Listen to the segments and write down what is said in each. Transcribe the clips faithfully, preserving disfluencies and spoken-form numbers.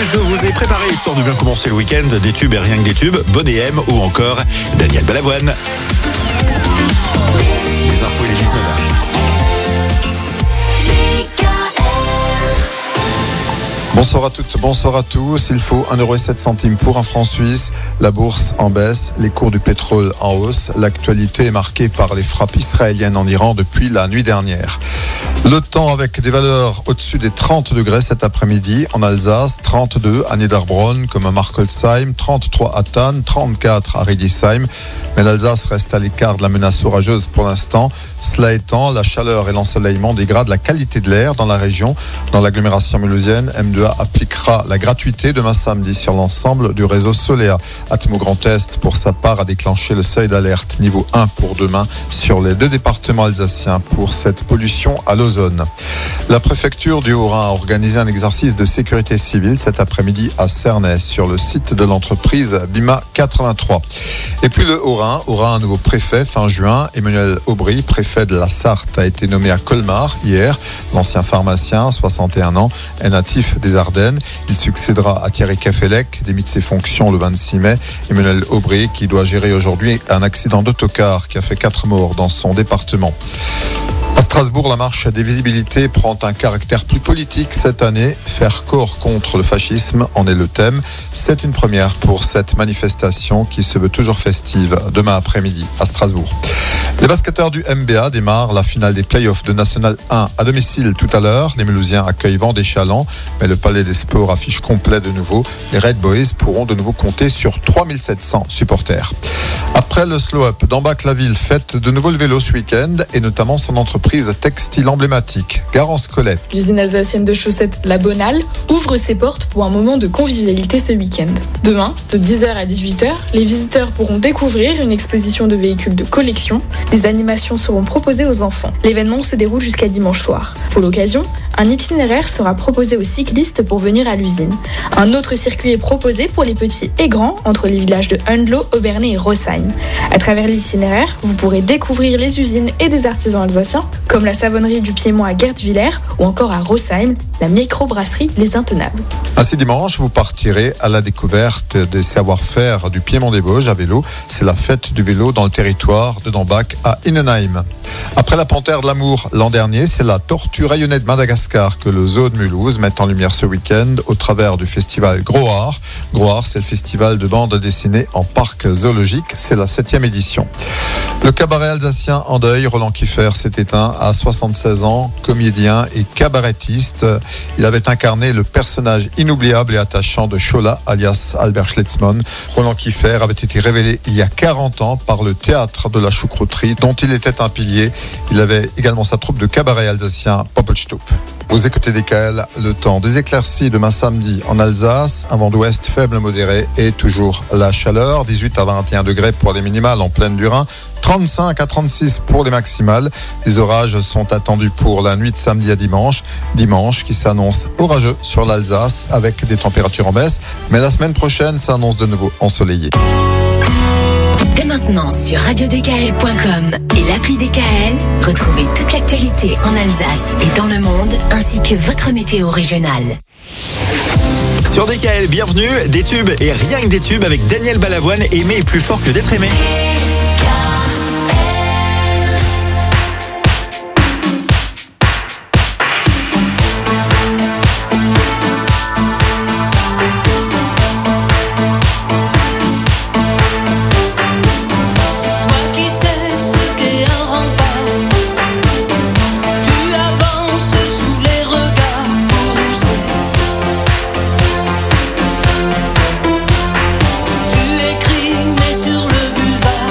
je vous ai préparé, histoire de bien commencer le week-end, des tubes et rien que des tubes, Bonnet M ou encore Daniel Balavoine. Les infos, il est dix-neuf heures. Bonsoir à toutes, bonsoir à tous. Il faut un euro sept pour un franc suisse. La bourse en baisse, les cours du pétrole en hausse. L'actualité est marquée par les frappes israéliennes en Iran depuis la nuit dernière. Le temps avec des valeurs au-dessus des trente degrés cet après-midi en Alsace, trente-deux à Niederbronn comme à Markolsheim, trente-trois à Thann, trente-quatre à Riedisheim. Mais l'Alsace reste à l'écart de la menace orageuse pour l'instant. Cela étant, la chaleur et l'ensoleillement dégradent la qualité de l'air dans la région. Dans l'agglomération mulhousienne, M deux A appliquera la gratuité demain samedi sur l'ensemble du réseau Solea. Atmo Grand Est, pour sa part, a déclenché le seuil d'alerte niveau un pour demain sur les deux départements alsaciens pour cette pollution à l'ozone. La préfecture du Haut-Rhin a organisé un exercice de sécurité civile cet après-midi à Cernay sur le site de l'entreprise Bima quatre-vingt-trois. Et puis le Haut-Rhin aura un nouveau préfet fin juin. Emmanuel Aubry, préfet de la Sarthe, a été nommé à Colmar hier. L'ancien pharmacien, soixante et un ans, est natif des Ardennes. Il succédera à Thierry Cafelec, démis de ses fonctions le vingt-six mai. Emmanuel Aubry qui doit gérer aujourd'hui un accident d'autocar qui a fait quatre morts dans son département. À Strasbourg, la marche des visibilités prend un caractère plus politique cette année. Faire corps contre le fascisme en est le thème. C'est une première pour cette manifestation qui se veut toujours festive demain après-midi à Strasbourg. Les basketteurs du M B A démarrent la finale des playoffs de National un à domicile tout à l'heure. Les Mulhousiens accueillent Vendée-Chaland, mais le Palais des Sports affiche complet de nouveau. Les Red Boys pourront de nouveau compter sur trois mille sept cents supporters. Après le slow-up, d'Ambach-la-Ville fête de nouveau le vélo ce week-end et notamment son entreprise textile emblématique, Garance Collet. L'usine alsacienne de chaussettes La Bonale ouvre ses portes pour un moment de convivialité ce week-end. Demain, de dix heures à dix-huit heures, les visiteurs pourront découvrir une exposition de véhicules de collection. Des animations seront proposées aux enfants. L'événement se déroule jusqu'à dimanche soir. Pour l'occasion, un itinéraire sera proposé aux cyclistes pour venir à l'usine. Un autre circuit est proposé pour les petits et grands entre les villages de Hundlo, Obernai et Rosheim. À travers l'itinéraire, vous pourrez découvrir les usines et des artisans alsaciens, comme la savonnerie du Piémont à Guertvillers ou encore à Rosheim, la microbrasserie Les Intenables. Ainsi dimanche, vous partirez à la découverte des savoir-faire du Piémont des Vosges à vélo. C'est la fête du vélo dans le territoire de Dambach à Innenheim. Après la Panthère de l'amour l'an dernier, c'est la Tortue rayonnée de Madagascar que le Zoo de Mulhouse met en lumière ce week-end au travers du festival Groart. Groart, c'est le festival de bande dessinée en parc zoologique. C'est la septième édition. Le cabaret alsacien en deuil, Roland Kiefer s'est éteint à soixante-seize ans, comédien et cabarettiste. Il avait incarné le personnage inoubliable et attachant de Chola, alias Albert Schletzmann. Roland Kiefer avait été révélé il y a quarante ans par le théâtre de la choucrouterie, dont il était un pilier. Il avait également sa troupe de cabaret alsacien, Poppelstub. Vous écoutez D K L, le temps des éclaircies demain samedi en Alsace, un vent d'ouest faible modéré et toujours la chaleur, dix-huit à vingt et un degrés pour les minimales en plaine du Rhin, trente-cinq à trente-six pour les maximales. Les orages sont attendus pour la nuit de samedi à dimanche. Dimanche qui s'annonce orageux sur l'Alsace avec des températures en baisse, mais la semaine prochaine s'annonce de nouveau ensoleillée. Dès maintenant sur radio d k l point com et l'appli D K L, retrouvez toute l'actualité en Alsace et dans le monde, ainsi que votre météo régionale. Sur D K L, bienvenue, des tubes et rien que des tubes avec Daniel Balavoine, aimé est plus fort que d'être aimé. Tu écris mais sur le buvard.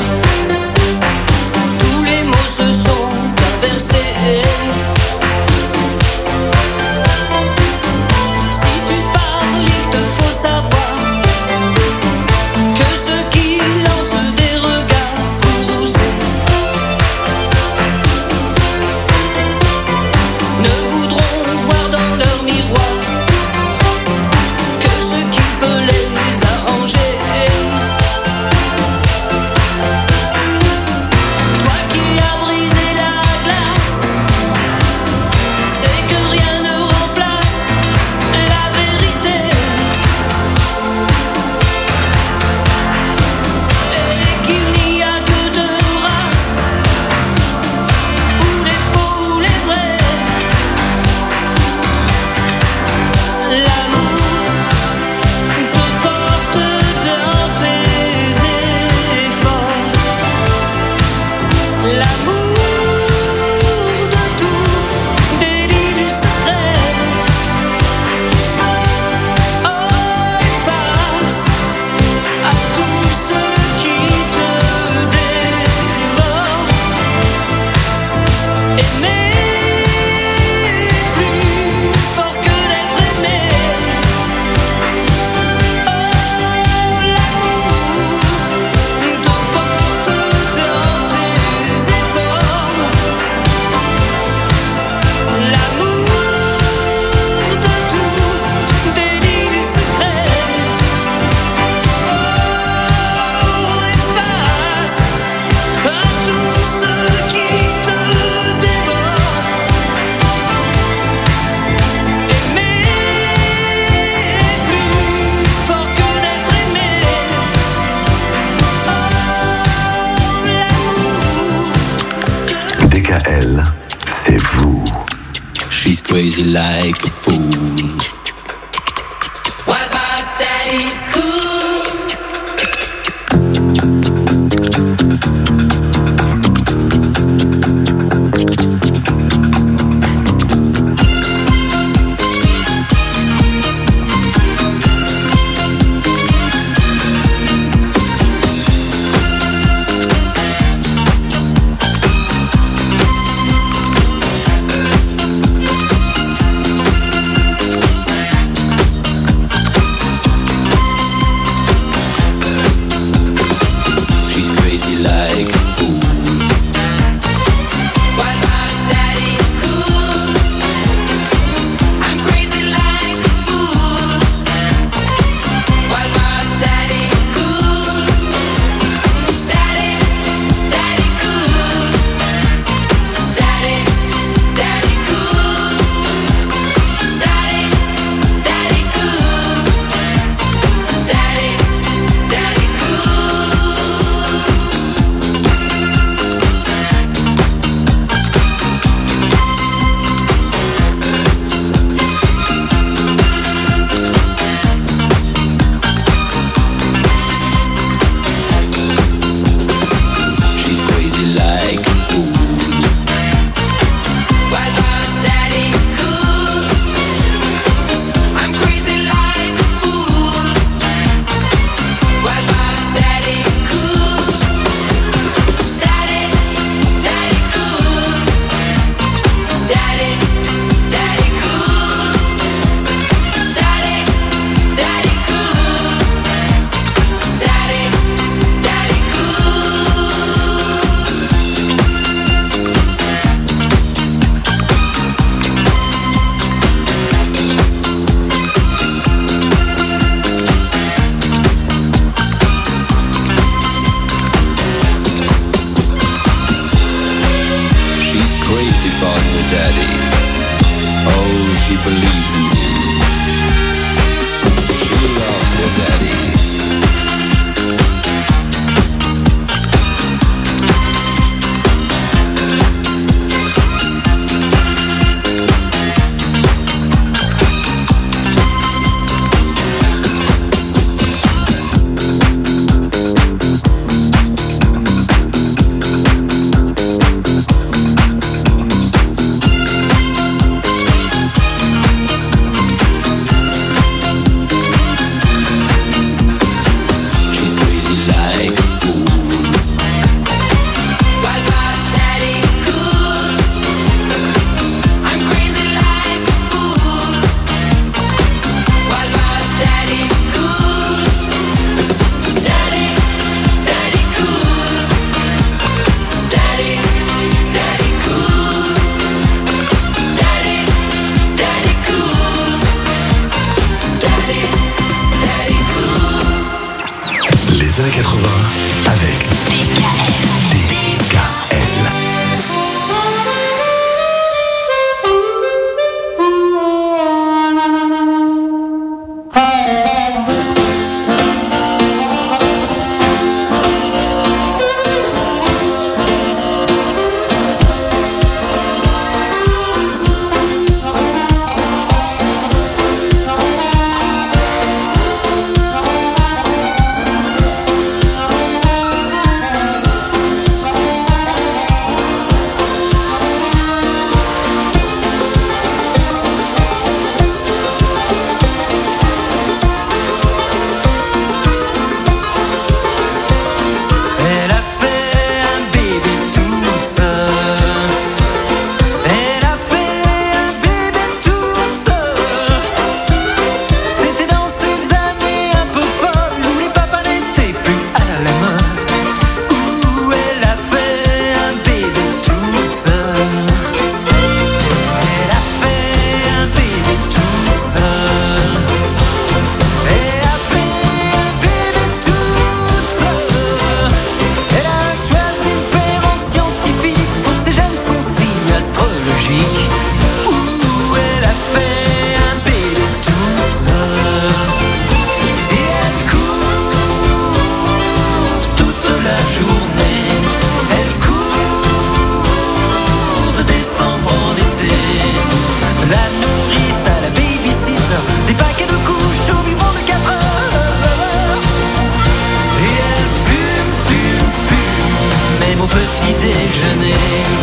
Crazy like a fool. What about Daddy Cool? années quatre-vingts avec D K L. D K L. petit déjeuner.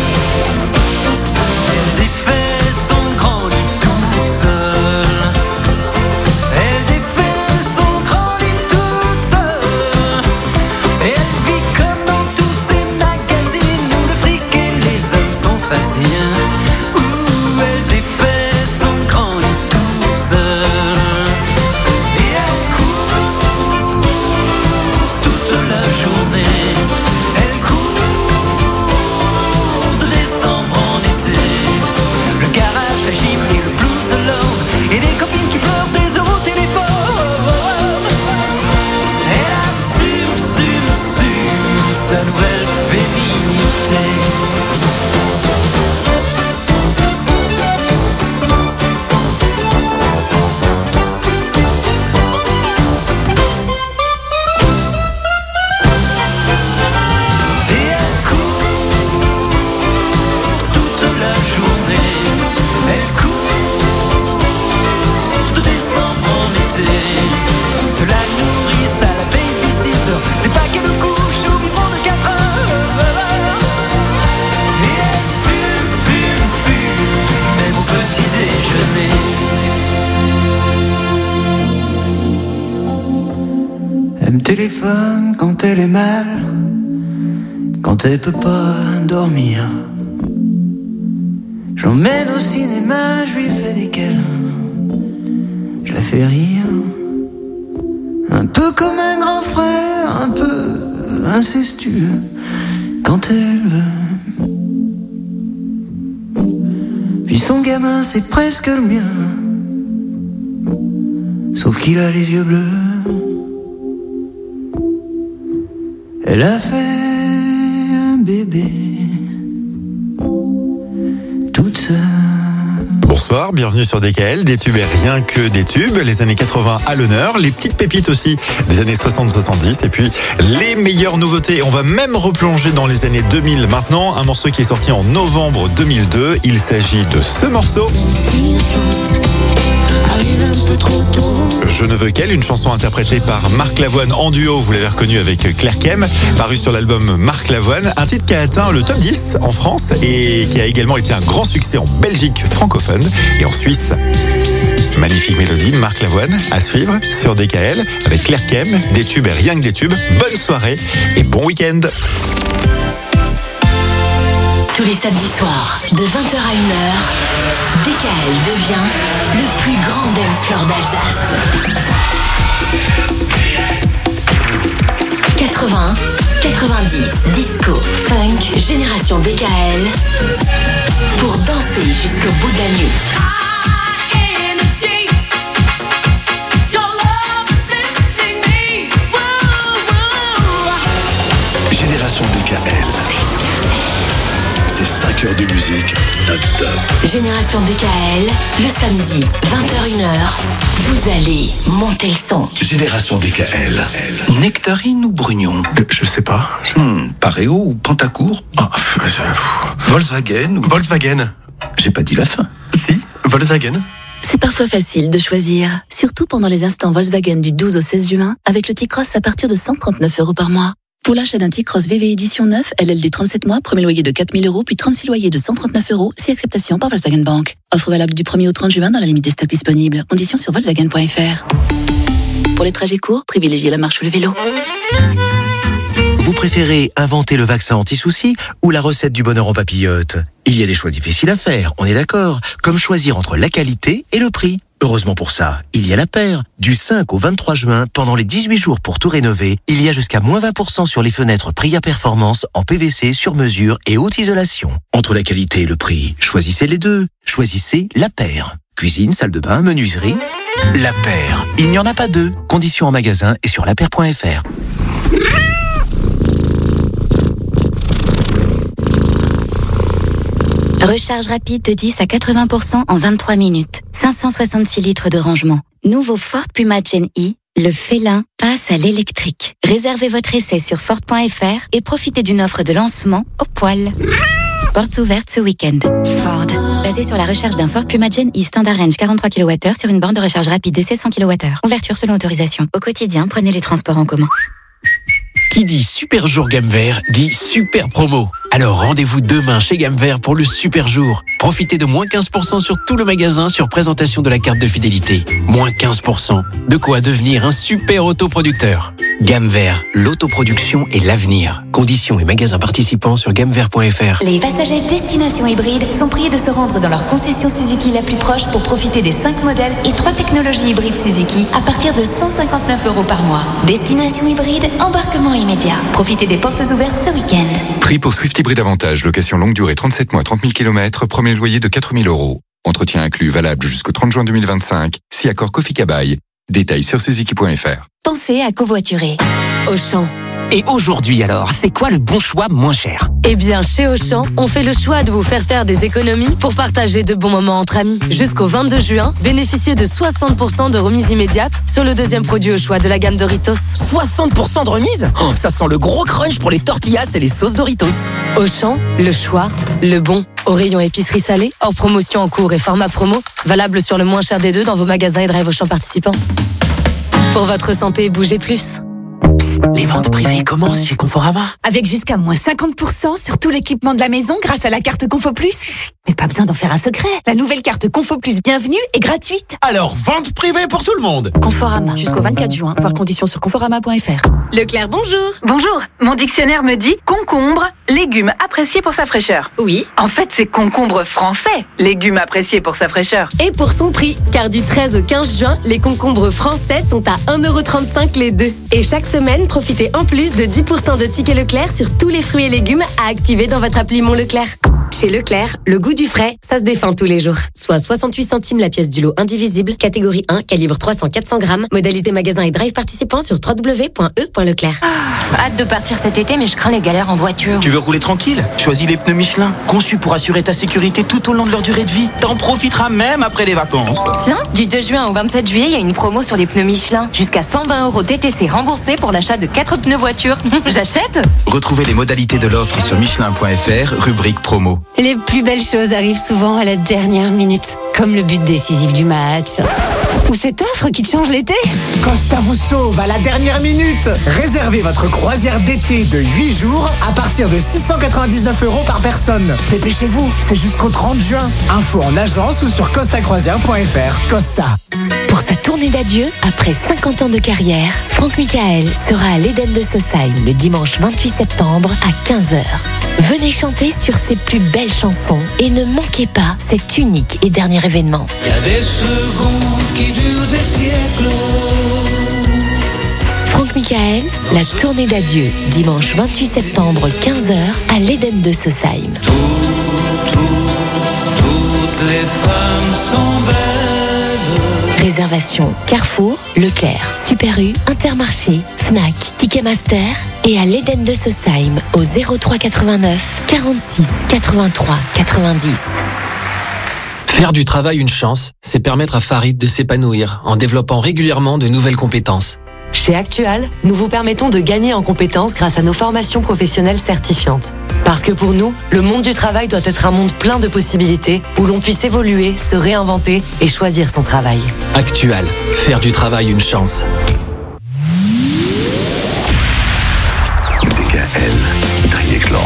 Elle défait son grand lit toute seule. Elle défait son grand lit toute seule. Et elle vit comme dans tous ces magazines où le fric et les hommes sont faciles. Où elle défait son grand lit toute seule. Et elle court toute la journée. Elle court de décembre en été. Le garage, la gym et le blues se lord. Et des copines qui pleurent des euros téléphone. Elle assume, assume, assume sa nouvelle féminité. Et elle court toute la journée. Elle court de décembre en été. De la nourrice à la babysitter. Des paquets de couches au biberon de quatre heures. Et elle fume, fume, fume, même au petit déjeuner. Elle me téléphone quand elle est mal, quand elle peut pas dormir. J'emmène au cinéma, je lui fais des câlins, je la fais rire. Un peu comme un grand frère, un peu incestueux, quand elle veut. Puis son gamin, c'est presque le mien, sauf qu'il a les yeux bleus. Elle a fait un bébé toute seule. Bonsoir, bienvenue sur D K L, des tubes et rien que des tubes, les années quatre-vingts à l'honneur, les petites pépites aussi des années soixante soixante-dix et puis les meilleures nouveautés. On va même replonger dans les années deux mille maintenant, un morceau qui est sorti en novembre deux mille deux, il s'agit de ce morceau. Je ne veux qu'elle, une chanson interprétée par Marc Lavoine en duo, vous l'avez reconnu avec Claire Kem, paru sur l'album Marc Lavoine, un titre qui a atteint le top dix en France et qui a également été un grand succès en Belgique francophone et en Suisse. Magnifique mélodie, Marc Lavoine, à suivre sur D K L avec Claire Kem, des tubes et rien que des tubes. Bonne soirée et bon week-end. Tous les samedis soirs, de vingt heures à une heure, D K L devient le plus grand dance floor d'Alsace. quatre-vingts, quatre-vingt-dix, disco, funk, génération D K L, pour danser jusqu'au bout de la nuit. Génération D K L. C'est cinq heures de musique non-stop. Génération D K L, le samedi, vingt heures une heure, vous allez monter le son. Génération D K L. Nectarine ou Brugnon? Euh, je sais pas. Je... Hmm, Pareo ou Pantacourt? Ah, pff, je- pff. Volkswagen ou... Volkswagen. J'ai pas dit la fin. Si, Volkswagen. C'est parfois facile de choisir, surtout pendant les instants Volkswagen du douze au seize juin, avec le T-Cross à partir de cent trente-neuf euros par mois. Pour l'achat d'un T-Cross V V édition neuf, L L D trente-sept mois, premier loyer de quatre mille euros, puis trente-six loyers de cent trente-neuf euros, si acceptation par Volkswagen Bank. Offre valable du premier au trente juin dans la limite des stocks disponibles. Conditions sur volkswagen point f r. Pour les trajets courts, privilégiez la marche ou le vélo. Vous préférez inventer le vaccin anti-soucis ou la recette du bonheur en papillote? Il y a des choix difficiles à faire, on est d'accord, comme choisir entre la qualité et le prix. Heureusement pour ça, il y a La Paire. Du cinq au vingt-trois juin, pendant les dix-huit jours pour tout rénover, il y a jusqu'à moins vingt pour cent sur les fenêtres Priya Performance en P V C sur mesure et haute isolation. Entre la qualité et le prix, choisissez les deux. Choisissez La Paire. Cuisine, salle de bain, menuiserie. La Paire. Il n'y en a pas deux. Conditions en magasin et sur lapaire point f r. Recharge rapide de dix à quatre-vingts pour cent en vingt-trois minutes. cinq cent soixante-six litres de rangement. Nouveau Ford Puma Gen E, le félin passe à l'électrique. Réservez votre essai sur Ford point f r et profitez d'une offre de lancement au poil. Portes ouvertes ce week-end. Ford. Basé sur la recharge d'un Ford Puma Gen E Standard Range quarante-trois kilowattheures sur une borne de recharge rapide d'essai cent kilowattheures. Ouverture selon autorisation. Au quotidien, prenez les transports en commun. Qui dit super jour gamme vert dit super promo. Alors rendez-vous demain chez Gamme Vert pour le super jour. Profitez de moins quinze pour cent sur tout le magasin sur présentation de la carte de fidélité. Moins quinze pour cent. De quoi devenir un super autoproducteur. Gamme Vert, l'autoproduction et l'avenir. Conditions et magasins participants sur gamme vert point f r. Les passagers destination hybride sont priés de se rendre dans leur concession Suzuki la plus proche pour profiter des cinq modèles et trois technologies hybrides Suzuki à partir de cent cinquante-neuf euros par mois. Destination hybride, embarquement immédiat. Profitez des portes ouvertes ce week-end. Prix pour Swift Hybride Avantage, location longue durée trente-sept mois, trente mille kilomètres, premier loyer de quatre mille euros. Entretien inclus, valable jusqu'au trente juin deux mille vingt-cinq. Si accord Kofi Kabaï. Détails sur suzuki point f r. Pensez à covoiturer. Auchan. Et aujourd'hui alors, c'est quoi le bon choix moins cher? Eh bien, chez Auchan, on fait le choix de vous faire faire des économies pour partager de bons moments entre amis. Jusqu'au vingt-deux juin, bénéficiez de soixante pour cent de remise immédiate sur le deuxième produit au choix de la gamme Doritos. soixante pour cent de remise? Oh, ça sent le gros crunch pour les tortillas et les sauces Doritos. Auchan, le choix, le bon. Au rayon épicerie salée, hors promotion en cours et format promo, valable sur le moins cher des deux dans vos magasins et drive Auchan participants. Pour votre santé, bougez plus. Les ventes privées commencent chez Conforama. Avec jusqu'à moins cinquante pour cent sur tout l'équipement de la maison grâce à la carte Confo Plus. Mais pas besoin d'en faire un secret. La nouvelle carte Confo Plus Bienvenue est gratuite. Alors, vente privée pour tout le monde. Conforama, jusqu'au vingt-quatre juin. Voir conditions sur conforama point f r. Leclerc, bonjour. Bonjour. Mon dictionnaire me dit concombre, légume apprécié pour sa fraîcheur. Oui. En fait, c'est concombre français, légume apprécié pour sa fraîcheur. Et pour son prix, car du treize au quinze juin, les concombres français sont à un euro trente-cinq les deux. Et chaque semaine, profitez en plus de dix pour cent de tickets Leclerc sur tous les fruits et légumes à activer dans votre appli Mon Leclerc. Chez Leclerc, le goût du frais, ça se défend tous les jours. Soit soixante-huit centimes la pièce du lot indivisible, catégorie un, calibre trois cents à quatre cents grammes, modalité magasin et drive participant sur w w w point e point leclerc. Ah, hâte de partir cet été, mais je crains les galères en voiture. Tu veux rouler tranquille? Choisis les pneus Michelin, conçus pour assurer ta sécurité tout au long de leur durée de vie. T'en profiteras même après les vacances. Tiens, du deux juin au vingt-sept juillet, il y a une promo sur les pneus Michelin. Jusqu'à cent vingt euros T T C remboursés pour l'achat de quatre pneus voiture. J'achète? Retrouvez les modalités de l'offre sur michelin point f r, rubrique promo. Les plus belles choses arrivent souvent à la dernière minute, comme le but décisif du match. Ou cette offre qui te change l'été. Costa vous sauve à la dernière minute. Réservez votre croisière d'été de huit jours à partir de six cent quatre-vingt-dix-neuf euros par personne. Dépêchez-vous, c'est jusqu'au trente juin. Info en agence ou sur costa croisière point f r. Costa. Pour sa tournée d'adieu, après cinquante ans de carrière, Franck Michael sera à l'Éden de Saussaye le dimanche vingt-huit septembre à quinze heures. Venez chanter sur ses plus belles chansons et ne manquez pas cet unique et dernier événement. Il y a des secondes qui durent des siècles. Franck Michael, la tournée d'adieu, dimanche vingt-huit septembre, quinze heures, à l'Éden de Saussaye. Tout, tout, toutes les femmes sont belles. Réservation Carrefour, Leclerc, Super U, Intermarché, Fnac, Ticketmaster et à l'Éden de Saussaye au zéro trois quatre-vingt-neuf quarante-six quatre-vingt-trois quatre-vingt-dix. Faire du travail une chance, c'est permettre à Farid de s'épanouir en développant régulièrement de nouvelles compétences. Chez Actual, nous vous permettons de gagner en compétences grâce à nos formations professionnelles certifiantes. Parce que pour nous, le monde du travail doit être un monde plein de possibilités où l'on puisse évoluer, se réinventer et choisir son travail. Actual, faire du travail une chance. D K L, Dreieckland.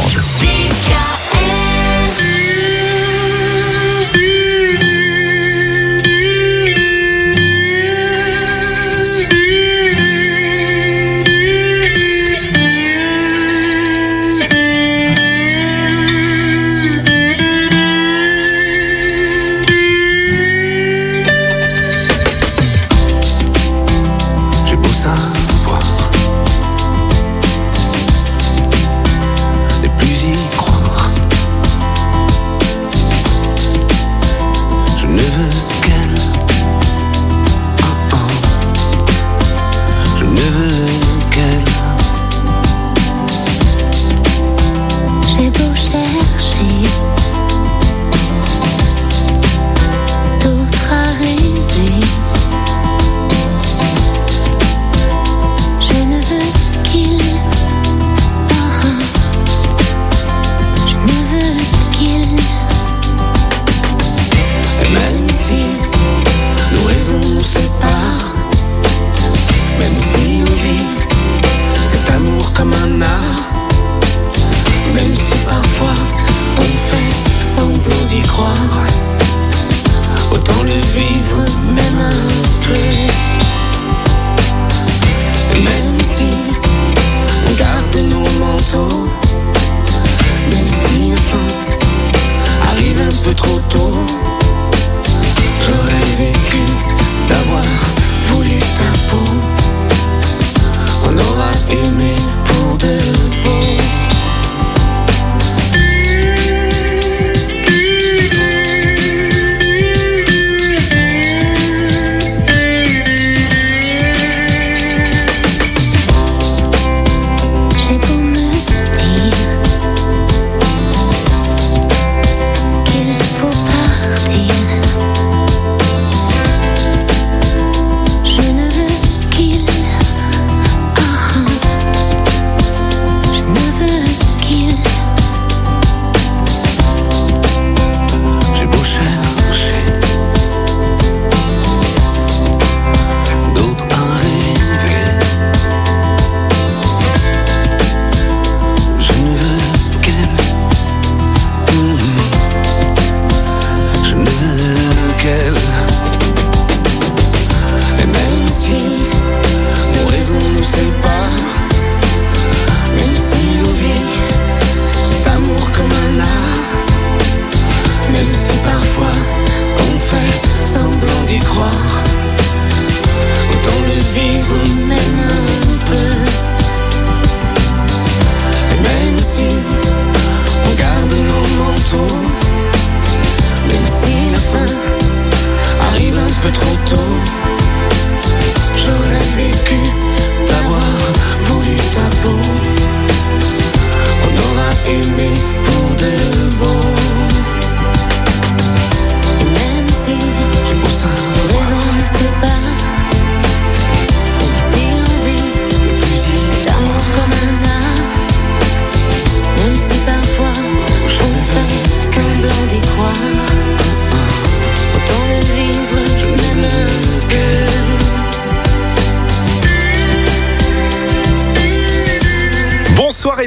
Même si on vit cet amour comme un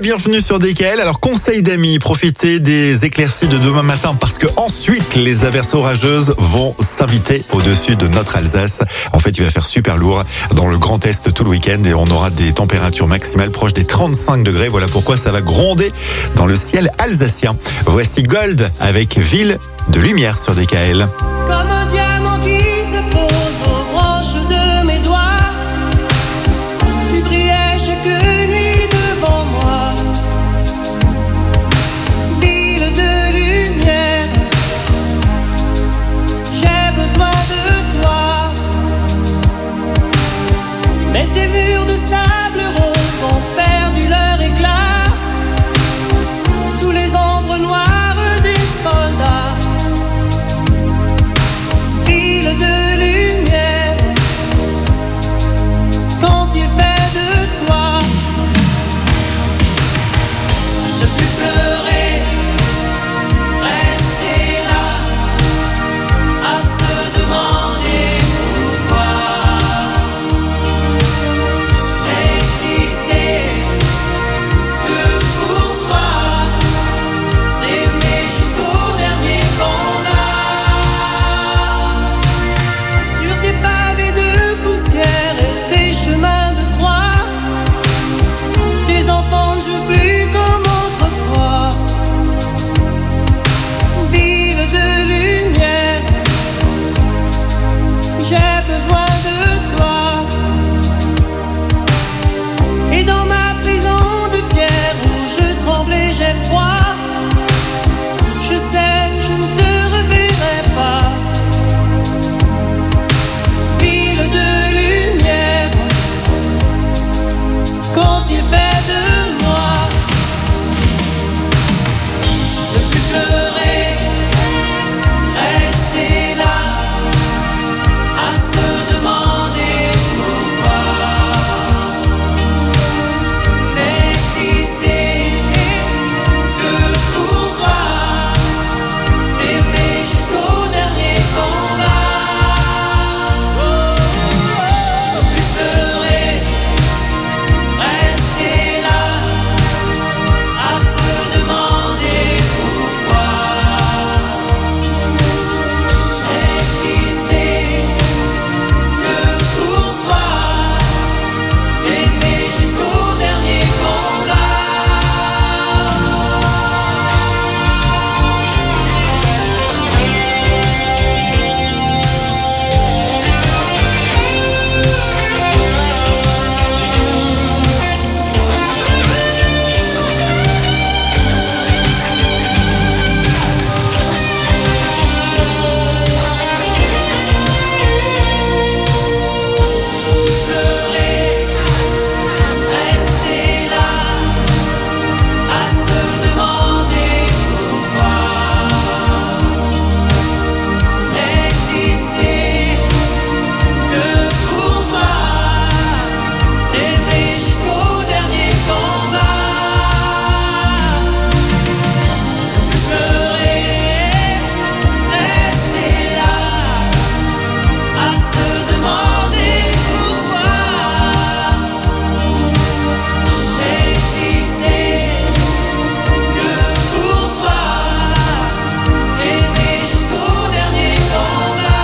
bienvenue sur D K L. Alors conseil d'amis, profitez des éclaircies de demain matin parce que ensuite les averses orageuses vont s'inviter au-dessus de notre Alsace. En fait, il va faire super lourd dans le Grand Est tout le week-end et on aura des températures maximales proches des trente-cinq degrés. Voilà pourquoi ça va gronder dans le ciel alsacien. Voici Gold avec Ville de Lumière sur D K L. Comme un diamant qui se pose aux branches de mes doigts, tu brillais chaque nuit devant moi. Ville de lumière, j'ai besoin de toi. Mais tes murs de sable rose ont perdu leur éclat sous les ombres noires des soldats. Ville de lumière, quand il fait de toi, ne plus pleurer, rester là, à se demander pourquoi, n'exister que pour toi, t'aimer jusqu'au dernier combat. Sur tes pavés de poussière et tes chemins de croix, tes enfants ne jouent plus comme autrefois. Ville de lumière, j'ai besoin de toi. Et dans ma prison de pierre où je tremblais, j'ai froid, je sais, je ne te reverrai pas. Ville de lumière, quand il fait de moi, ne plus pleurer, rester là, à se demander pourquoi, n'exister que pour toi, t'aimer jusqu'au dernier combat. Ne plus pleurer, rester là, à se demander pourquoi, n'exister que pour toi, t'aimer jusqu'au dernier combat. Pleurer, rester là, à se demander pourquoi, n'exister que pour toi, t'aimer jusqu'au dernier combat. Pleurer, rester là, à se demander pourquoi, n'exister que pour toi, t'aimer jusqu'au dernier combat.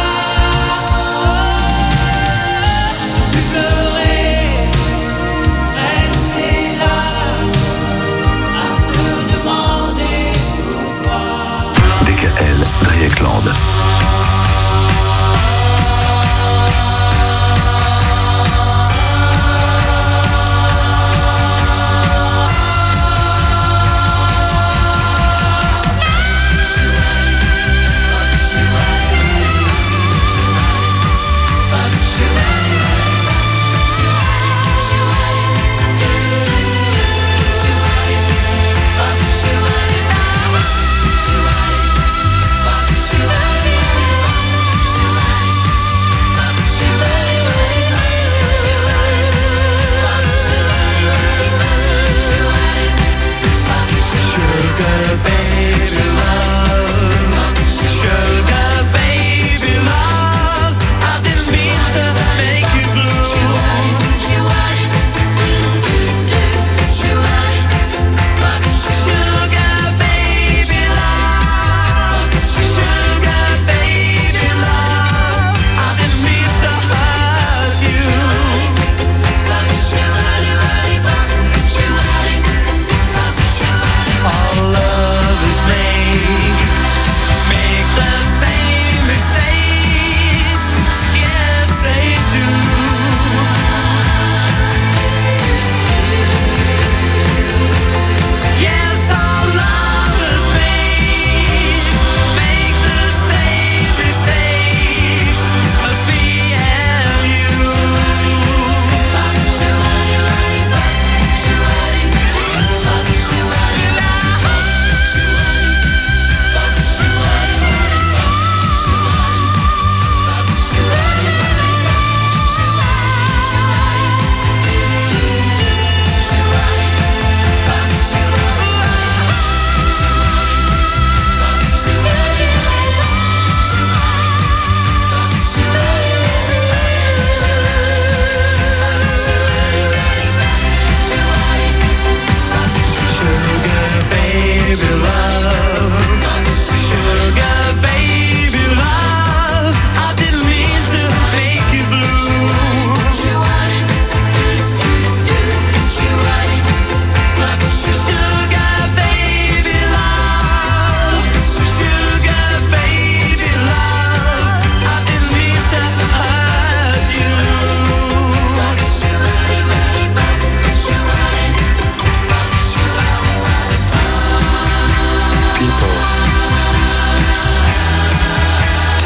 Plus pleurer, rester là, à se demander pourquoi. D K L, Dreieckland. Bye.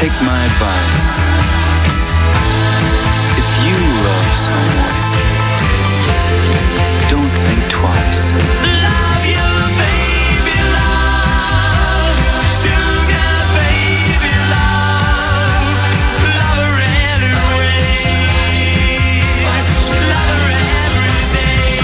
take my advice. If you love someone, don't think twice. Love you, baby, love. Sugar, baby, love. Love her anyway. Love her every day.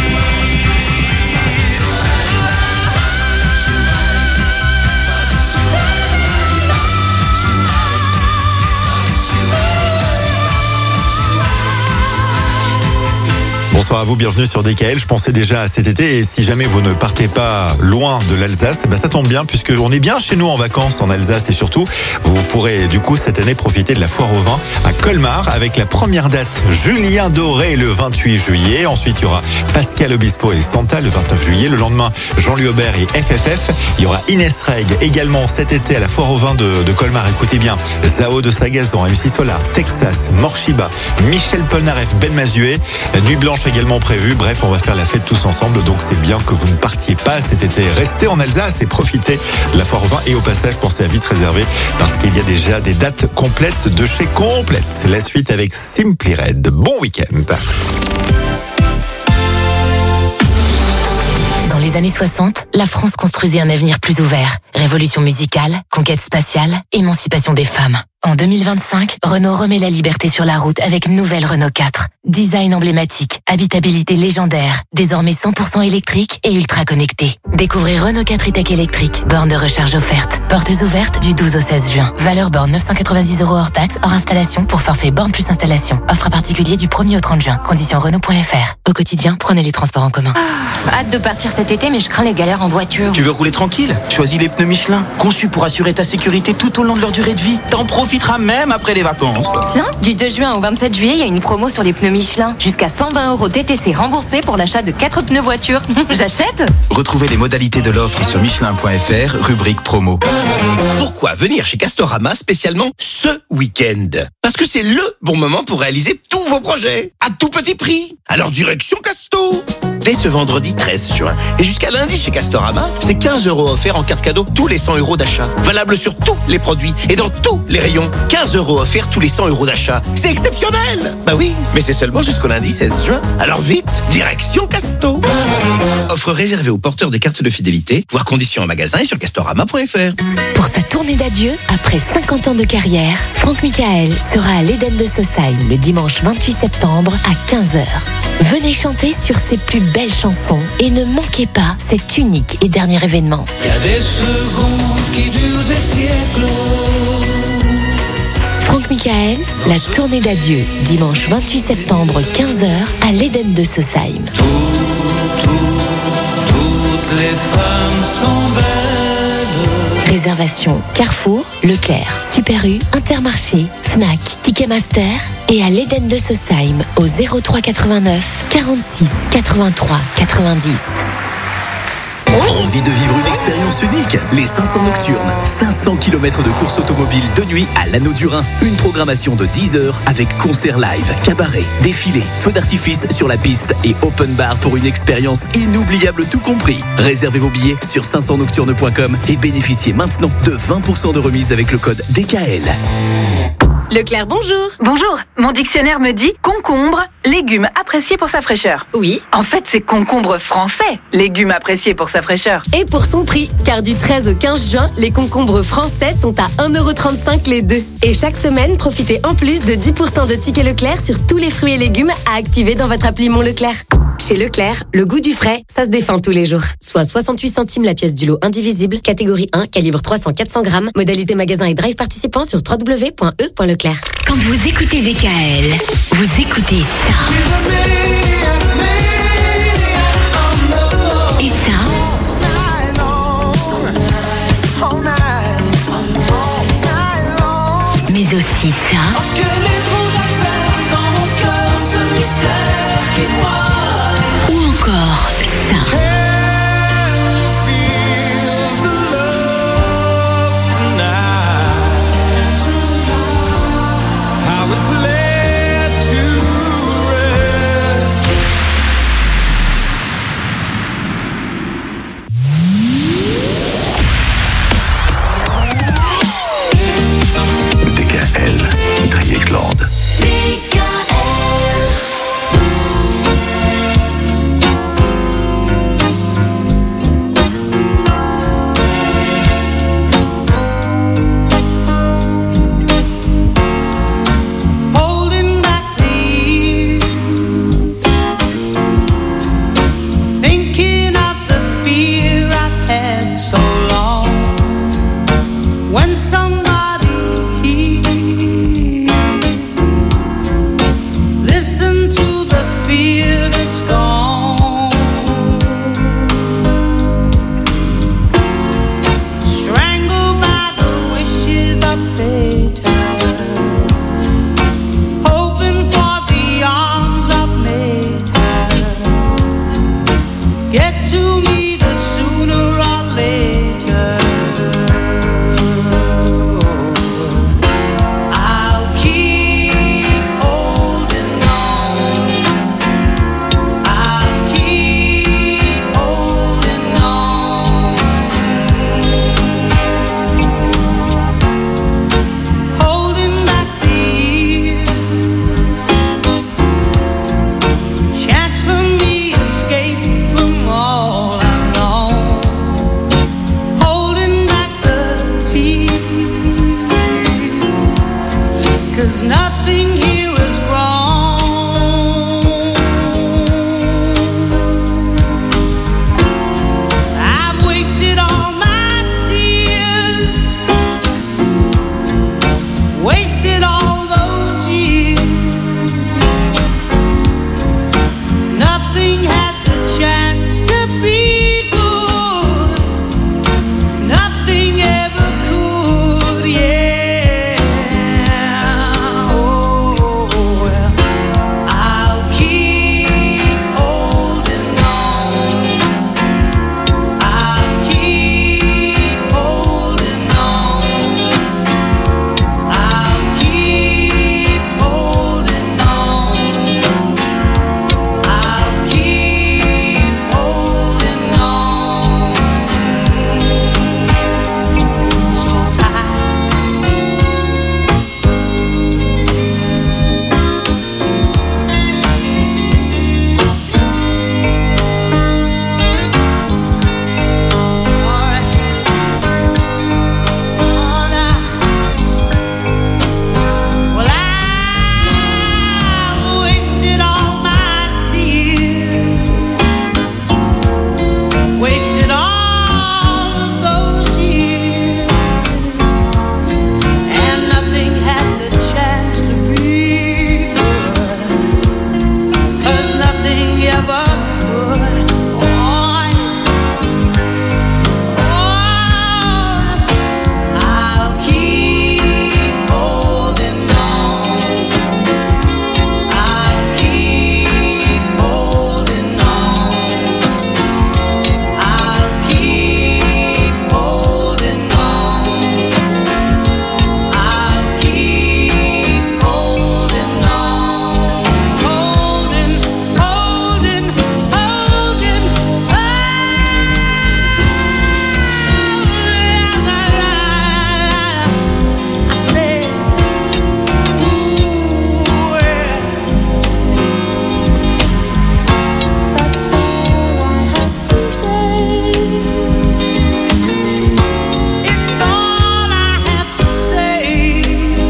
Bonsoir à vous, bienvenue sur D K L. Je pensais déjà à cet été et si jamais vous ne partez pas loin de l'Alsace, eh ben ça tombe bien puisque on est bien chez nous en vacances en Alsace et surtout vous pourrez du coup cette année profiter de la foire au vin à Colmar avec la première date Julien Doré le vingt-huit juillet. Ensuite il y aura Pascal Obispo et Santa le vingt-neuf juillet. Le lendemain Jean-Louis Aubert et F F F. Il y aura Inès Reg également cet été à la foire au vin de, de Colmar. Écoutez bien, Zao de Sagazan, M C Solar, Texas, Morshiba, Michel Polnareff, Ben Mazué, Nuit Blanche également prévue. Bref, on va faire la fête tous ensemble, donc c'est bien que vous ne partiez pas cet été. Restez en Alsace et profitez de la foire au vin et au passage pensez à vite réserver parce qu'il y a déjà des dates complètes de chez Complète. C'est la suite avec Simply Red. Bon week-end. Dans les années soixante, la France construisait un avenir plus ouvert. Révolution musicale, conquête spatiale, émancipation des femmes. En deux mille vingt-cinq, Renault remet la liberté sur la route avec nouvelle Renault quatre. Design emblématique, habitabilité légendaire, désormais cent pour cent électrique et ultra connecté. Découvrez Renault quatre e-tech électrique, borne de recharge offerte. Portes ouvertes du douze au seize juin. Valeur borne neuf cent quatre-vingt-dix euros hors taxe, hors installation pour forfait borne plus installation. Offre à particulier du premier au trente juin. Conditions Renault point F R. Au quotidien, prenez les transports en commun. Ah, hâte de partir cet été, mais je crains les galères en voiture. Tu veux rouler tranquille? Choisis les pneus Michelin, conçus pour assurer ta sécurité tout au long de leur durée de vie. T'en profiteras même après les vacances. Tiens, du deux juin au vingt-sept juillet, il y a une promo sur les pneus Michelin. Jusqu'à cent vingt euros T T C remboursés pour l'achat de quatre pneus voiture. J'achète? Retrouvez les modalités de l'offre sur Michelin point F R, rubrique promo. Pourquoi venir chez Castorama spécialement ce week-end? Parce que c'est le bon moment pour réaliser tous vos projets à tout petit prix. Alors direction Casto. Dès ce vendredi treize juin et jusqu'à lundi chez Castorama, c'est quinze euros offerts en carte cadeau tous les cent euros d'achat. Valable sur tous les produits et dans tous les rayons. quinze euros offerts tous les cent euros d'achat. C'est exceptionnel! Bah oui, mais c'est seulement jusqu'au lundi seize juin. Alors vite, direction Casto. Offre réservée aux porteurs des cartes de fidélité. Voir conditions en magasin et sur castorama point F R. Pour sa tournée d'adieu, après cinquante ans de carrière, Franck Michael sera à l'Éden de Saussaye le dimanche vingt-huit septembre à quinze heures. Venez chanter sur ses plus belles chansons et ne manquez pas cet unique et dernier événement. Il y a des secondes qui durent des siècles. Franck Michael, la tournée d'adieu, dimanche vingt-huit septembre quinze heures à l'Éden de Saussaye. Tout, tout, toutes les femmes sont belles. Réservation Carrefour, Leclerc, Super U, Intermarché, Fnac, Ticketmaster et à l'Éden de Saussaye au zéro trois quatre-vingt-neuf quarante-six quatre-vingt-trois quatre-vingt-dix. Envie de vivre une expérience unique? Les cinq cents Nocturnes. cinq cents kilomètres de course automobile de nuit à l'Anneau du Rhin. Une programmation de dix heures avec concert live, cabaret, défilé, feux d'artifice sur la piste et open bar pour une expérience inoubliable tout compris. Réservez vos billets sur cinq cents nocturnes point com et bénéficiez maintenant de vingt pour cent de remise avec le code D K L. Leclerc, bonjour. Bonjour, mon dictionnaire me dit concombre, légume apprécié pour sa fraîcheur. Oui. En fait, c'est concombre français, légume apprécié pour sa fraîcheur. Et pour son prix, car du treize au quinze juin, les concombres français sont à un euro trente-cinq les deux. Et chaque semaine, profitez en plus de dix pour cent de tickets Leclerc sur tous les fruits et légumes à activer dans votre appli Mon Leclerc. Chez Leclerc, le goût du frais, ça se défend tous les jours. Soit soixante-huit centimes la pièce du lot indivisible, catégorie un, calibre trois cents à quatre cents grammes, modalité magasin et drive participant sur w w w point e point leclerc. Quand vous écoutez D K L, vous écoutez ça. Et ça. Mais aussi ça. Ou encore ça. D K 'cause nothing here is grown. I've wasted all my tears, wasted all those years. Nothing had the chance to be good, nothing ever could, yeah. Oh, well, I'll keep holding on, I'll keep holding on, I'll keep holding on, I'll keep holding on. So tight. Well, I wasted all my tears, wasted all of those years, and nothing had the chance to be good, 'cause nothing ever could. Oh, I'll keep holding on, I'll keep holding on, I'll keep holding on, I'll keep holding on, holding, holding, holding, I said, ooh, yeah. That's all I have today. It's all I have to say.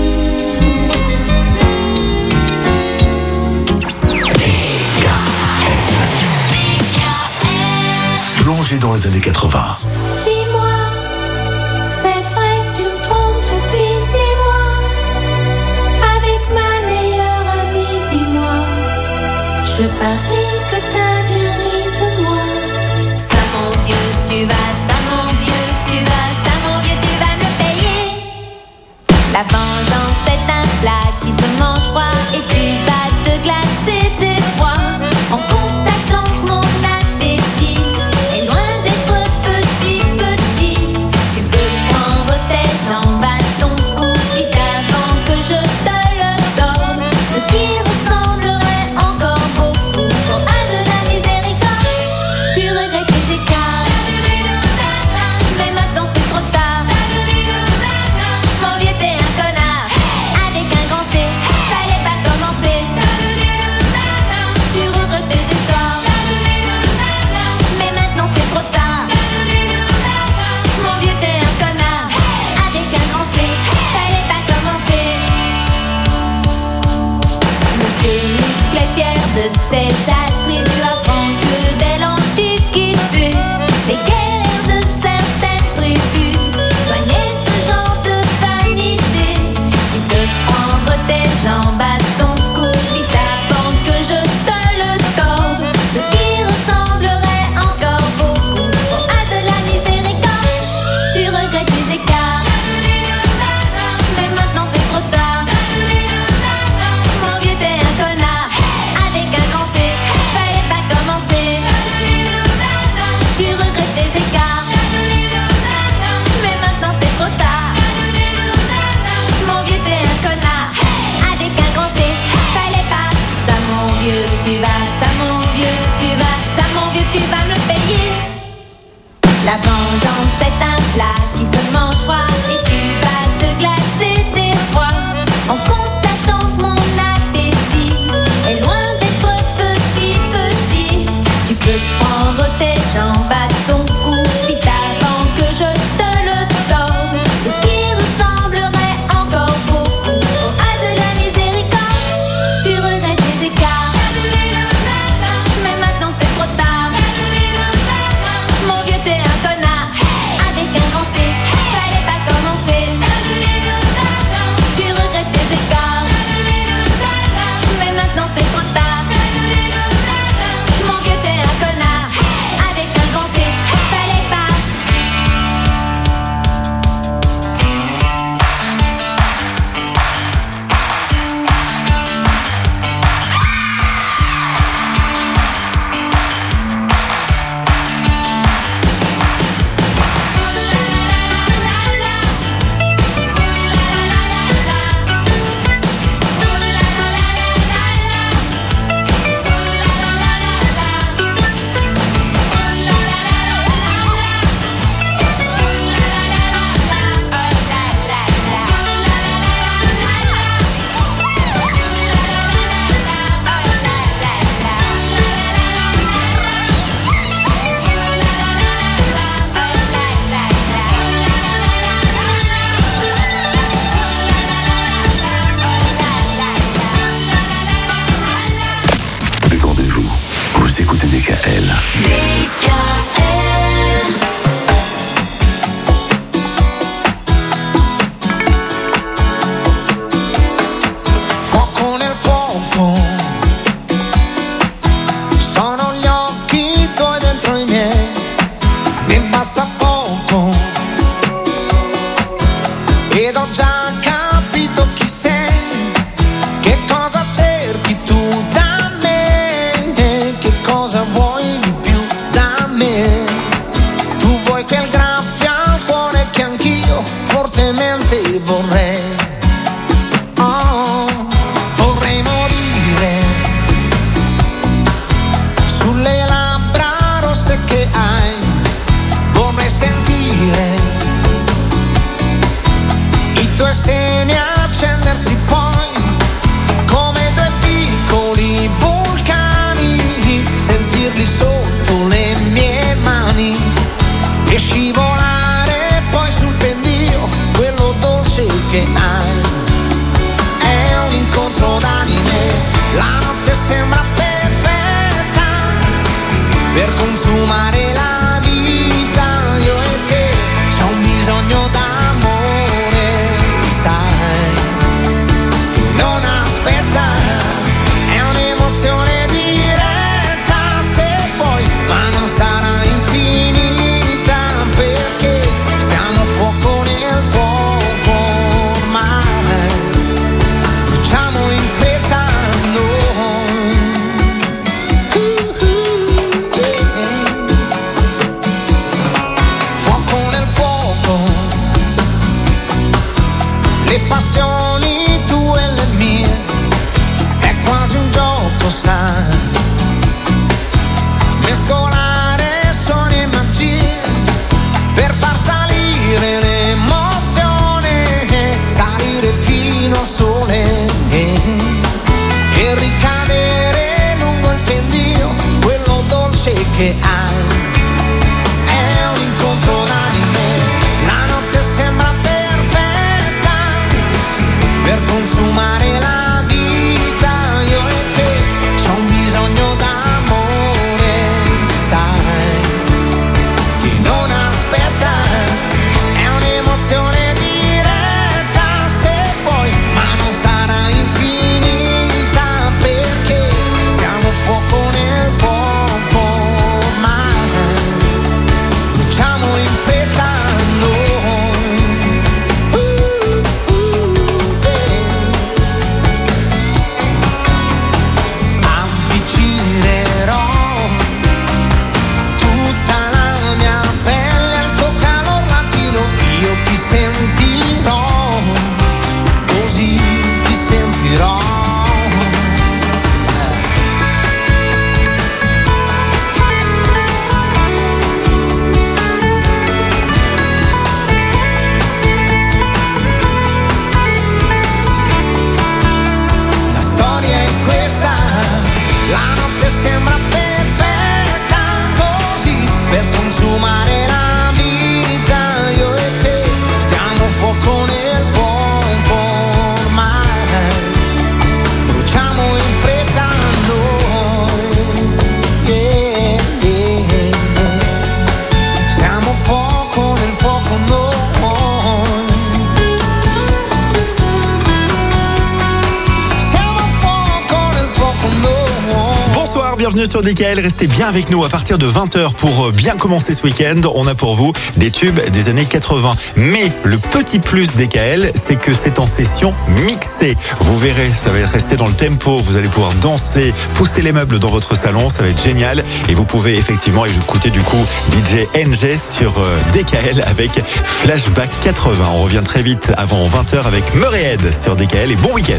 Plongé dans les années quatre-vingts. Dis-moi, c'est vrai que tu me trompes depuis six mois. Avec ma meilleure amie, dis-moi, je parie que t'as bien ri de moi. Ça mon vieux, tu vas, ça mon vieux, tu vas, ça mon vieux, tu vas me payer. La vengeance est un plat qui se mange froid et tu vas te glacer d'effroi en constatant que mon appétit est loin d'être petit. due seni accendersi poi come due piccoli vulcani, sentirli sotto le mie mani e scivolare poi sul pendio, quello dolce che hai è un incontro d'anime. La notte sembra perfetta per consumare la vita, io e te c'ho un bisogno d'amore, sai, non aspetta, è un'emozione diretta se vuoi, ma non sarà infinita perché siamo fuoco nel fuoco ormai, facciamo in fretta noi. Fuoco nel fuoco, le passioni tue e le mie, è quasi un gioco, sai, mescolare suoni e magie per far salire l'emozione, salire fino al sole e ricadere lungo il pendio, quello dolce che hai è un incontro d'anime. La notte sembra perfetta per consumare la vita, io e te c'ho un bisogno d'amore, sai, che non aspetta, è un'emozione diretta se vuoi, ma non sarà infinita perché siamo fuoco nel fuoco ormai, facciamo in fretta noi. Uh, uh, eh. Avvicinerò tutta la mia pelle al tuo calor latino, io ti sentirò, così ti sentirò. La storia è questa, la notte sembra perfetta così per consumare la vita, io e te siamo fuoco nel fuoco ormai, bruciamo in fretta noi, yeah, yeah, yeah. Siamo fuoco nel fuoco noi. Siamo fuoco nel fuoco noi. Bonsoir, bienvenue sur D K L. Restez bien avec nous à partir de vingt heures pour bien commencer ce week-end. On a pour vous des tubes des années quatre-vingts. Mais le petit plus D K L, c'est que c'est en session mixée. Vous verrez, ça va rester dans le tempo. Vous allez pouvoir danser, pousser les meubles dans votre salon. Ça va être génial. Et vous pouvez effectivement écouter du coup D J N J sur D K L avec Flashback quatre-vingts. On revient très vite avant vingt heures avec Murrayhead sur D K L et bon week-end.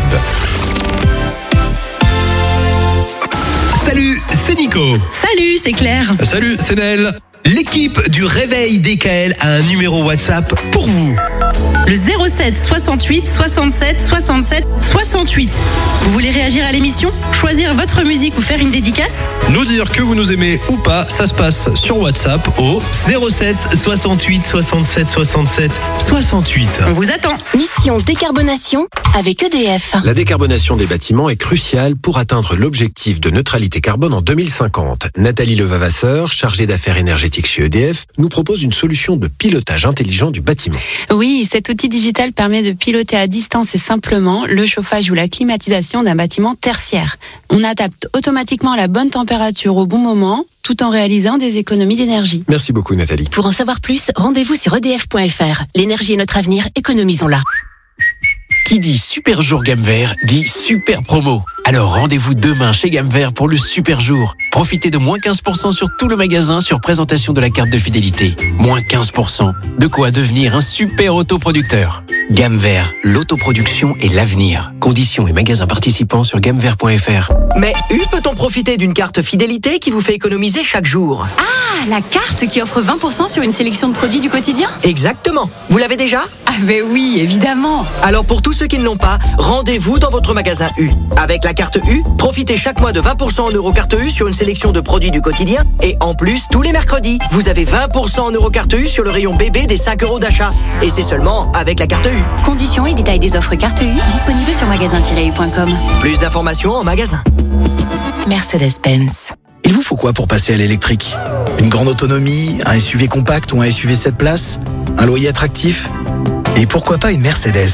Salut, c'est Nico. Salut, c'est Claire. Salut, c'est Nel. L'équipe du Réveil D K L a un numéro WhatsApp pour vous. Le zéro sept soixante-huit soixante-sept soixante-sept soixante-huit. Vous voulez réagir à l'émission, choisir votre musique ou faire une dédicace? Nous dire que vous nous aimez ou pas, ça se passe sur WhatsApp au zéro sept soixante-huit soixante-sept soixante-sept soixante-huit. On vous attend. Mission décarbonation avec E D F. La décarbonation des bâtiments est cruciale pour atteindre l'objectif de neutralité carbone en deux mille cinquante. Nathalie Levavasseur, chargée d'affaires énergétiques chez E D F, nous propose une solution de pilotage intelligent du bâtiment. Oui, cet outil digital permet de piloter à distance et simplement le chauffage ou la climatisation d'un bâtiment tertiaire. On adapte automatiquement la bonne température au bon moment, tout en réalisant des économies d'énergie. Merci beaucoup Nathalie. Pour en savoir plus, rendez-vous sur E D F point F R. L'énergie est notre avenir, économisons-la. Qui dit super jour gamme vert dit super promo. Alors rendez-vous demain chez Gamme Vert pour le super jour. Profitez de moins quinze pour cent sur tout le magasin sur présentation de la carte de fidélité. Moins quinze pour cent. De quoi devenir un super autoproducteur. Gamme Vert, l'autoproduction et l'avenir. Conditions et magasins participants sur gamme vert point f r. Mais U peut-on profiter d'une carte fidélité qui vous fait économiser chaque jour? Ah, la carte qui offre vingt pour cent sur une sélection de produits du quotidien? Exactement. Vous l'avez déjà? Ah ben oui, évidemment. Alors pour tous ceux qui ne l'ont pas, rendez-vous dans votre magasin U. Avec la carte U, profitez chaque mois de vingt pour cent en Eurocarte U sur une sélection de produits du quotidien. Et en plus, tous les mercredis, vous avez vingt pour cent en Eurocarte U sur le rayon bébé des cinq euros d'achat. Et c'est seulement avec la carte U. Conditions et détails des offres carte U disponibles sur magasin tiret u point com. Plus d'informations en magasin. Mercedes-Benz. Il vous faut quoi pour passer à l'électrique? Une grande autonomie, un S U V compact ou un S U V sept places? Un loyer attractif? Et pourquoi pas une Mercedes?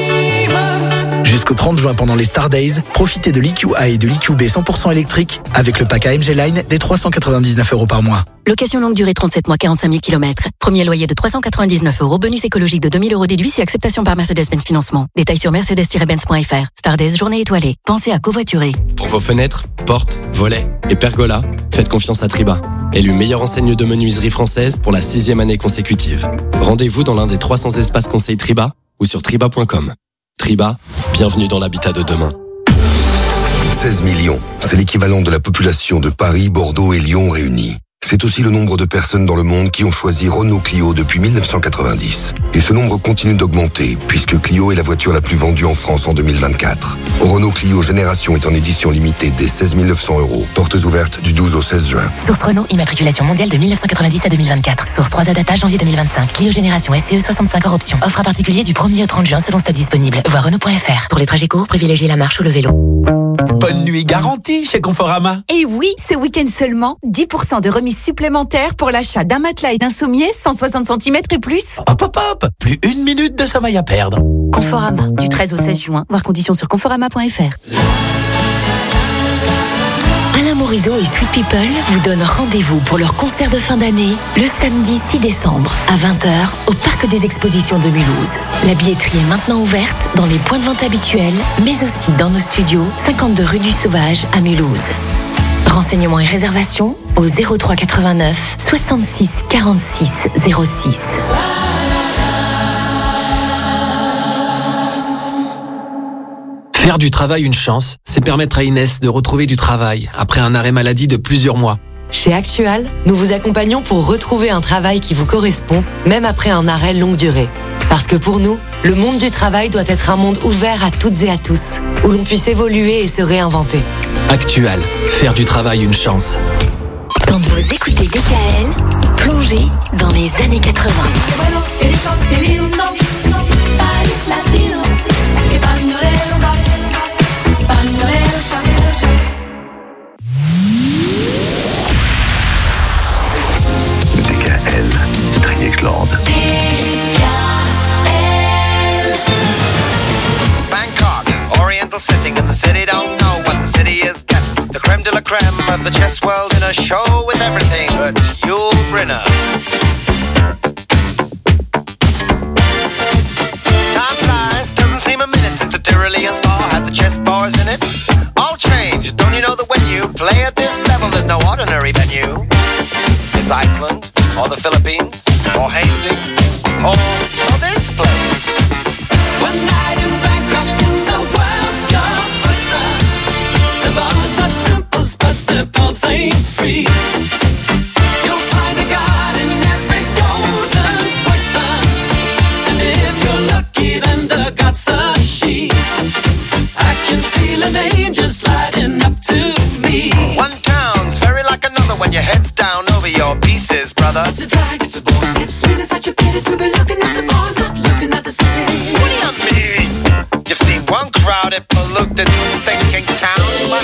Jusqu'au trente juin pendant les Star Days, profitez de l'E Q A et de l'E Q B cent pour cent électrique avec le pack A M G Line des trois cent quatre-vingt-dix-neuf euros par mois. Location longue durée trente-sept mois, quarante-cinq mille kilomètres. Premier loyer de trois cent quatre-vingt-dix-neuf euros. Bonus écologique de deux mille euros déduit si acceptation par Mercedes-Benz Financement. Détails sur mercedes tiret benz point f r. Star Days, journée étoilée. Pensez à covoiturer. Pour vos fenêtres, portes, volets et pergolas, faites confiance à Triba. Élu meilleure enseigne de menuiserie française pour la sixième année consécutive. Rendez-vous dans l'un des trois cents espaces conseils Triba ou sur triba point com. Triba, bienvenue dans l'habitat de demain. seize millions, c'est l'équivalent de la population de Paris, Bordeaux et Lyon réunis. C'est aussi le nombre de personnes dans le monde qui ont choisi Renault Clio depuis mille neuf cent quatre-vingt-dix. Et ce nombre continue d'augmenter, puisque Clio est la voiture la plus vendue en France en deux mille vingt-quatre. Renault Clio Génération est en édition limitée dès seize mille neuf cents euros. Portes ouvertes du douze au seize juin. Source Renault, immatriculation mondiale de mille neuf cent quatre-vingt-dix à deux mille vingt-quatre. Source trois A data janvier deux mille vingt-cinq. Clio Génération S C E soixante-cinq hors option. Offre à particulier du premier au trente juin selon stock disponible. Voir Renault point f r. Pour les trajets courts, privilégiez la marche ou le vélo. Bonne nuit garantie chez Conforama. Et oui, ce week-end seulement, dix pour cent de remise supplémentaire pour l'achat d'un matelas et d'un sommier cent soixante centimètres et plus. Hop hop hop, plus une minute de sommeil à perdre. Conforama, du treize au seize juin. Voir conditions sur conforama point f r. Alain Morisot et Sweet People vous donnent rendez-vous pour leur concert de fin d'année le samedi six décembre à vingt heures au Parc des Expositions de Mulhouse. La billetterie est maintenant ouverte dans les points de vente habituels, mais aussi dans nos studios, cinquante-deux rue du Sauvage à Mulhouse. Renseignements et réservations au zéro trois quatre-vingt-neuf soixante-six quarante-six zéro six. Faire du travail une chance, c'est permettre à Inès de retrouver du travail après un arrêt maladie de plusieurs mois. Chez Actual, nous vous accompagnons pour retrouver un travail qui vous correspond, même après un arrêt longue durée. Parce que pour nous, le monde du travail doit être un monde ouvert à toutes et à tous, où l'on puisse évoluer et se réinventer. Actual, faire du travail une chance. Quand vous écoutez D K L, plongez dans les années quatre-vingts. D K L, Triangle. Bangkok, oriental setting, and the city don't know what the city is getting. The creme de la creme of the chess world in a show with everything but Yul Brynner. Time flies, doesn't seem a minute since the Tyrolean Spa had the chess bars in it. All change, don't you know that when you play at this level, there's no ordinary venue? It's Iceland, or the Philippines, or Hastings, or, or this place. One night in Bangkok, in the world's your oyster. The bars are temples, but the pulse ain't free. You'll find a god in every golden oyster. And if you're lucky, then the god's a she. I can feel an angel sliding up to me. One town's very like another when your head's down over your pieces, brother. It's a drag, it's a bore. It's really such a pity to be looking at the ball, not looking at the city. What do you mean? You've seen one crowded, polluted, thinking town, but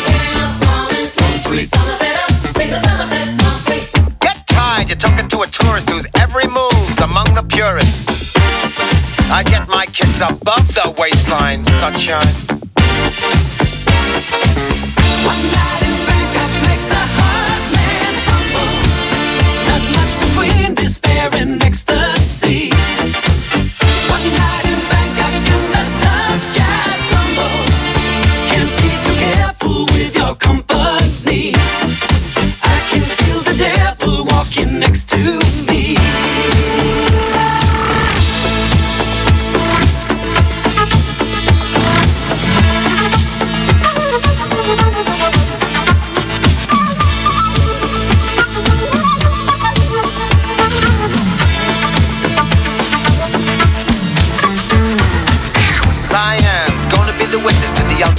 get tired, you're talking to a tourist whose every move's among the purists. I get my kids above the waistline, sunshine. One night in Bangkok makes the heart man humble. Not much between despair and ecstasy. One night in Bangkok and the tough guys crumble. Can't be too careful.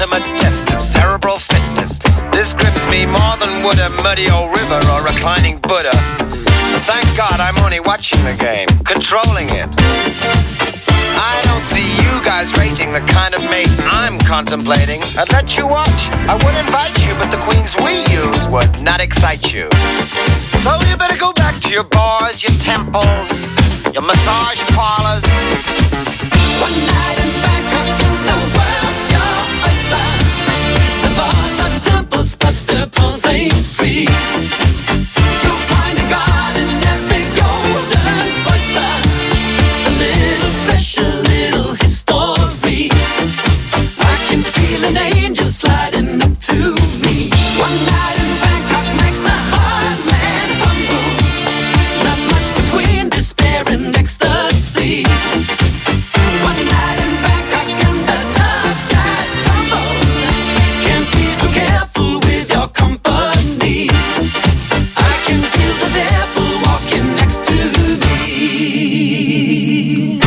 ultimate test of cerebral fitness. This grips me more than would a muddy old river or reclining Buddha. But thank God I'm only watching the game, controlling it. I don't see you guys rating the kind of mate I'm contemplating. I'd let you watch, I would invite you, but the queens we use would not excite you. So you better go back to your bars, your temples, your massage parlors. One night in Bangkok and the world's your oyster. The bars are temples, but the pulse ain't free. You'll find a god in every golden oyster. A little flesh, a little history. I can feel an angel sliding up to me. One night in Bangkok makes a hard man humble. Not much between despair and ecstasy. One night in Bangkok and the tough guys tumble. Can't be too careful with your company. I can feel the devil walking next to me.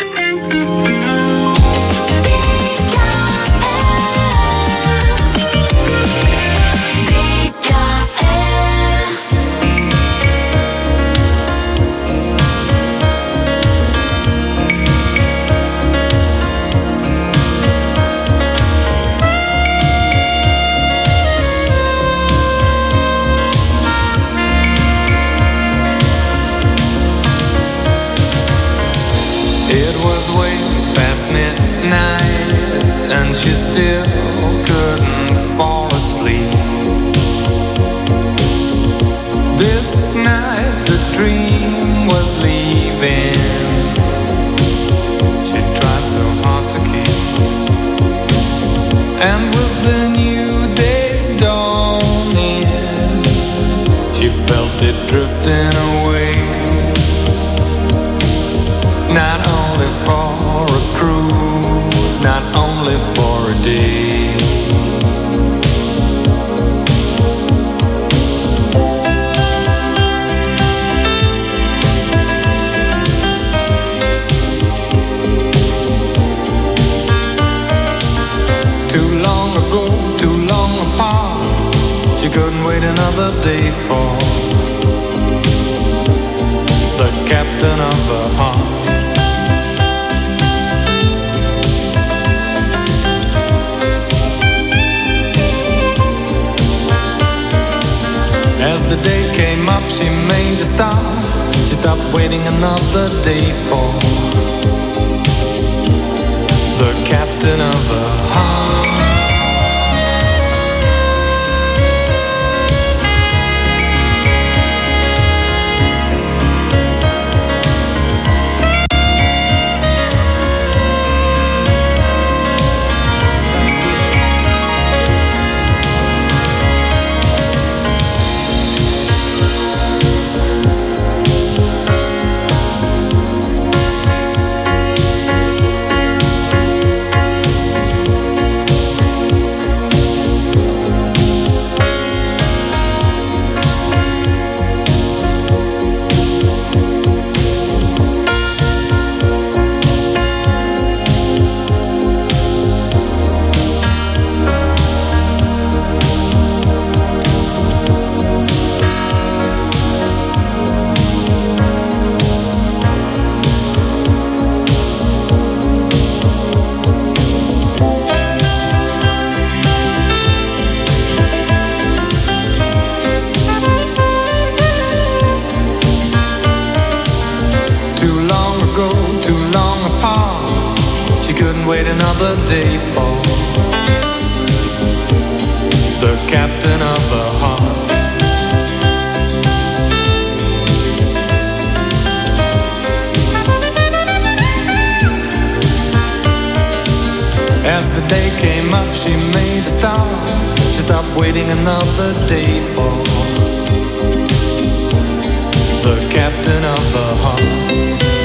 It was way past midnight and she still couldn't fall asleep. This night the dream was leaving. She tried so hard to keep. And with the new day's dawning, she felt it drifting away. Not only for a cruise, not only for a day. Too long ago, too long apart, she couldn't wait another day for the captain of her heart. As the day came up, she made a stop. She stopped waiting another day for the captain of her heart. Wait another day for the captain of her heart. As the day came up, she made a start. She stopped waiting another day for the captain of her heart.